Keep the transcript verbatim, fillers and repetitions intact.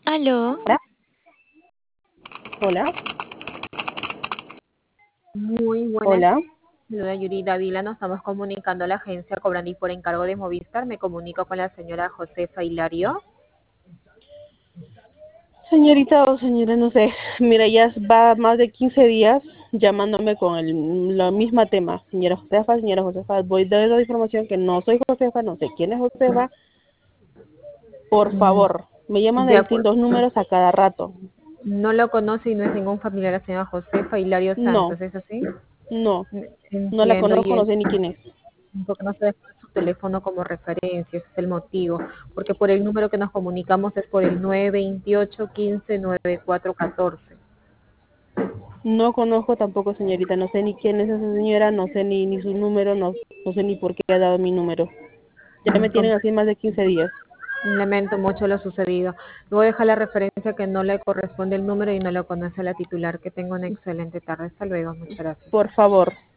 Aló, Hola, hola, Muy buenas, hola. saluda Yuri Dávila, nos estamos comunicando a la agencia Cobrandi por encargo de Movistar. Me comunico con la señora Josefa Hilario. Señorita o señora, no sé. Mira, ya va más de quince días llamándome con el la misma tema. Señora Josefa, señora Josefa, voy dando información que no soy Josefa, no sé quién es Josefa. Por Mm, favor, me llaman de De acuerdo. distintos números a cada rato. No lo conoce y no es ningún familiar la señora Josefa Hilario No, Santos, ¿es así? no, Mm, no la Entiendo, y conozco, no es sé ni quién es. porque no se deja su teléfono como referencia, ese es el motivo. Porque por el número que nos comunicamos es por el nueve dos ocho, uno cinco, nueve cuatro uno cuatro. No conozco tampoco, señorita, no sé ni quién es esa señora, no sé ni, ni su número, no, no sé ni por qué ha dado mi número. Ya me tienen así más de quince días. Lamento mucho lo sucedido. Voy a dejar la referencia que no le corresponde el número y no lo conoce la titular. Que tenga una excelente tarde. Hasta luego. Muchas gracias. Por favor.